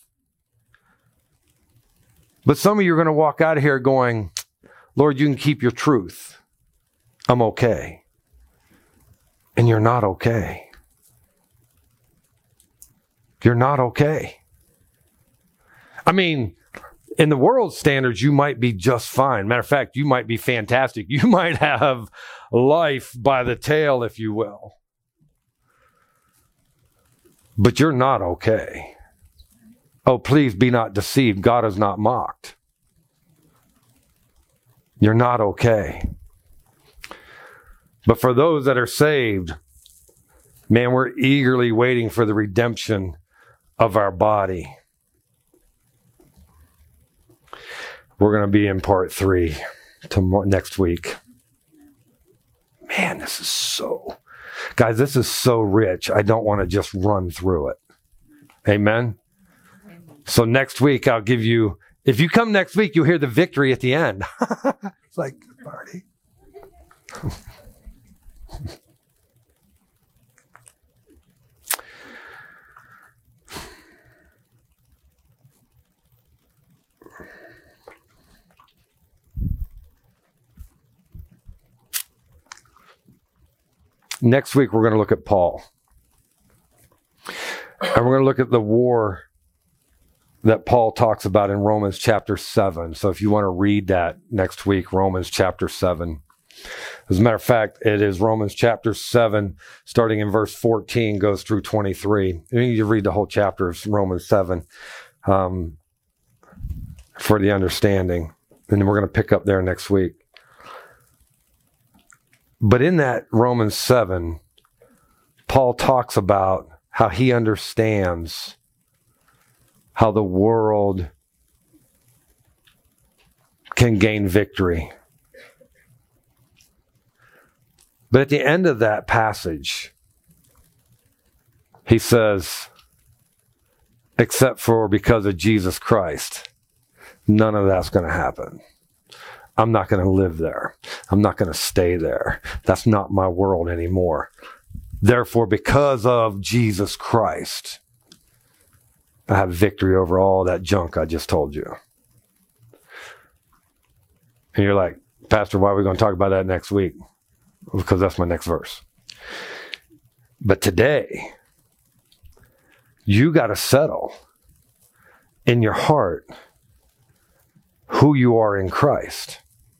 But some of you are going to walk out of here going, Lord, you can keep your truth. I'm okay. And you're not okay. You're not okay. I mean, in the world's standards, you might be just fine. Matter of fact, you might be fantastic. You might have life by the tail, if you will. But you're not okay. Oh, please be not deceived. God is not mocked. You're not okay. But for those that are saved, man, we're eagerly waiting for the redemption of our body. We're going to be in part three tomorrow, next week. Man, this is so, guys, this is so rich. I don't want to just run through it. Amen. So next week, I'll give you, if you come next week, you'll hear the victory at the end. It's like a party. Next week, we're going to look at Paul. And we're going to look at the war that Paul talks about in Romans chapter seven. So if you want to read that next week, Romans chapter seven. As a matter of fact, it is Romans chapter seven, starting in verse fourteen, goes through twenty-three. You need to read the whole chapter of Romans seven um, for the understanding. And then we're going to pick up there next week. But in that Romans seven, Paul talks about how he understands how the world can gain victory. But at the end of that passage, he says, except for because of Jesus Christ, none of that's going to happen. I'm not going to live there. I'm not going to stay there. That's not my world anymore. Therefore, because of Jesus Christ, I have victory over all that junk I just told you. And you're like, Pastor, why are we going to talk about that next week? Because that's my next verse. But today, you got to settle in your heart who you are in Christ.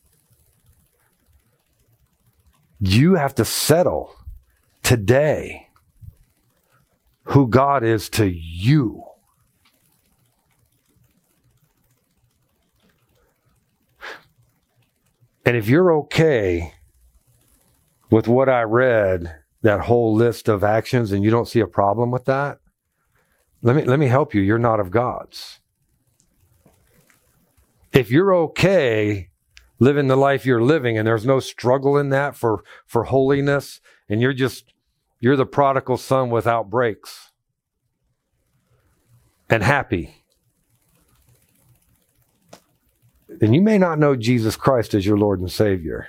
You have to settle today who God is to you. And if you're okay with what I read, that whole list of actions, and you don't see a problem with that, let me, let me help you. You're not of God's. If you're okay living the life you're living and there's no struggle in that for, for holiness, and you're just, you're the prodigal son without brakes and happy, then you may not know Jesus Christ as your Lord and Savior.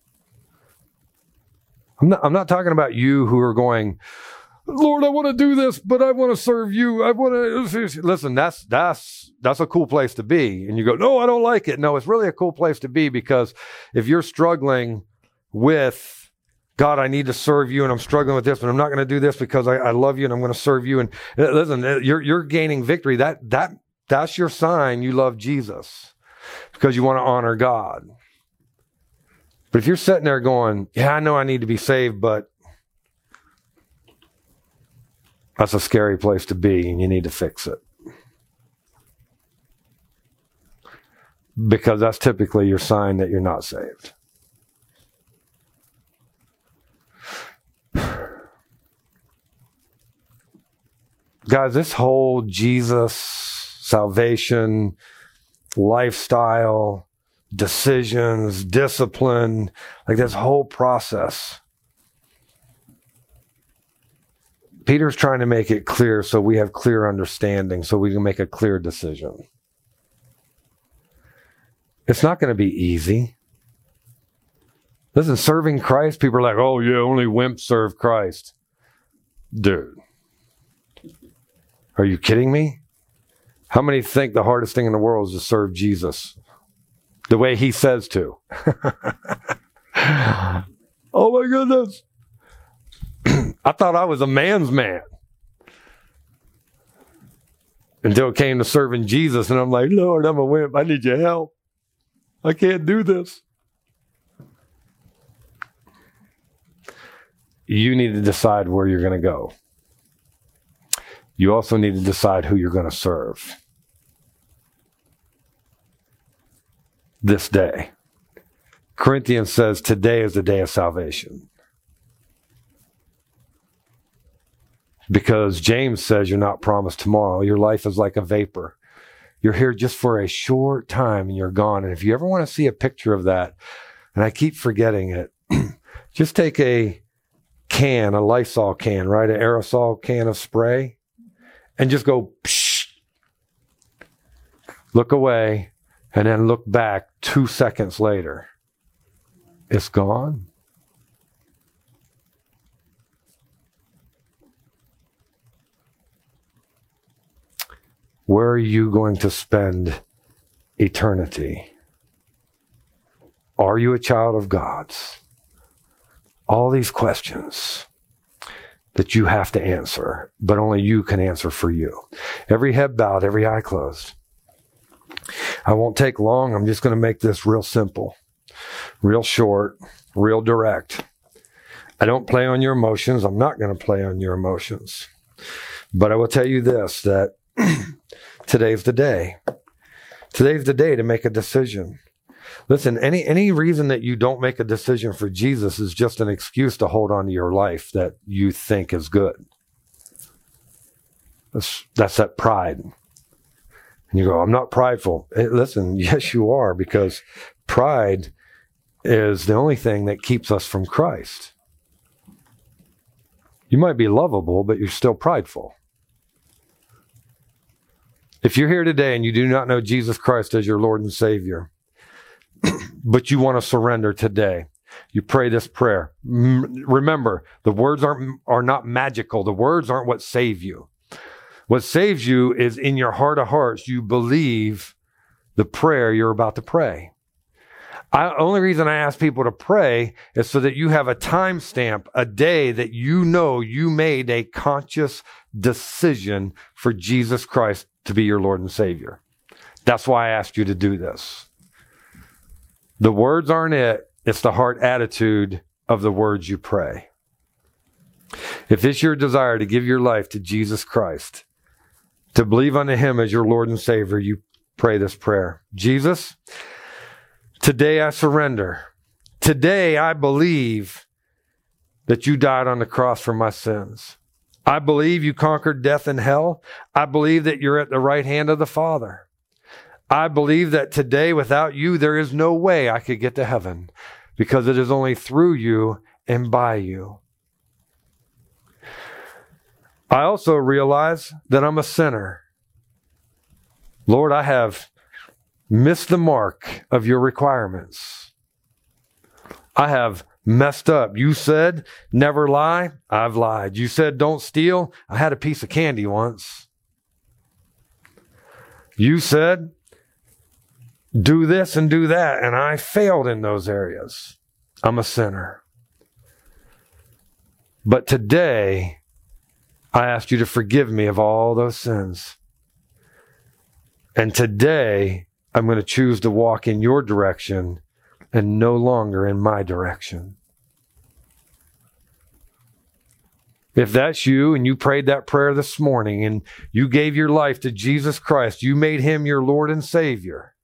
I'm not, I'm not talking about you who are going, Lord, I want to do this, but I want to serve you. I want to listen. That's that's that's a cool place to be. And you go, no, I don't like it. No, it's really a cool place to be, because if you're struggling with God, I need to serve you, and I'm struggling with this, but I'm not going to do this because I, I love you and I'm going to serve you. And listen, you're you're gaining victory. That that that's your sign you love Jesus, because you want to honor God. But if you're sitting there going, yeah, I know I need to be saved, but that's a scary place to be, and you need to fix it. Because that's typically your sign that you're not saved. Guys, this whole Jesus, salvation, lifestyle, decisions, discipline, like this whole process, Peter's trying to make it clear so we have clear understanding, so we can make a clear decision. It's not going to be easy. Listen, serving Christ, people are like, oh yeah, only wimps serve Christ. Dude, are you kidding me? How many think the hardest thing in the world is to serve Jesus the way he says to? Oh my goodness. I thought I was a man's man until it came to serving Jesus. And I'm like, Lord, I'm a wimp. I need your help. I can't do this. You need to decide where you're going to go. You also need to decide who you're going to serve this day. Corinthians says today is the day of salvation. Because James says you're not promised tomorrow. Your life is like a vapor. You're here just for a short time and you're gone. And if you ever want to see a picture of that, and I keep forgetting it, just take a can, a Lysol can, right? An aerosol can of spray, and just go, psh, look away, and then look back two seconds later. It's gone. Where are you going to spend eternity? Are you a child of God's? All these questions that you have to answer, but only you can answer for you. Every head bowed, every eye closed. I won't take long. I'm just going to make this real simple, real short, real direct. I don't play on your emotions. I'm not going to play on your emotions. But I will tell you this, that today's the day. Today's the day to make a decision. Listen, any any reason that you don't make a decision for Jesus is just an excuse to hold on to your life that you think is good. That's, that's that pride. And you go, I'm not prideful. Hey, listen, yes, you are, because pride is the only thing that keeps us from Christ. You might be lovable, but you're still prideful. If you're here today and you do not know Jesus Christ as your Lord and Savior, but you want to surrender today, you pray this prayer. Remember, the words aren't are not magical. The words aren't what save you. What saves you is in your heart of hearts, you believe the prayer you're about to pray. The only reason I ask people to pray is so that you have a timestamp, a day that you know you made a conscious decision for Jesus Christ to be your Lord and Savior. That's why I asked you to do this. The words aren't it. It's the heart attitude of the words you pray. If it's your desire to give your life to Jesus Christ, to believe unto him as your Lord and Savior, you pray this prayer. Jesus, today I surrender. Today I believe that you died on the cross for my sins. I believe you conquered death and hell. I believe that you're at the right hand of the Father. I believe that today without you, there is no way I could get to heaven, because it is only through you and by you. I also realize that I'm a sinner. Lord, I have missed the mark of your requirements. I have messed up. You said, never lie. I've lied. You said, don't steal. I had a piece of candy once. You said, do this and do that, and I failed in those areas. I'm a sinner. But today, I ask you to forgive me of all those sins. And today, I'm going to choose to walk in your direction and no longer in my direction. If that's you and you prayed that prayer this morning and you gave your life to Jesus Christ, you made him your Lord and Savior,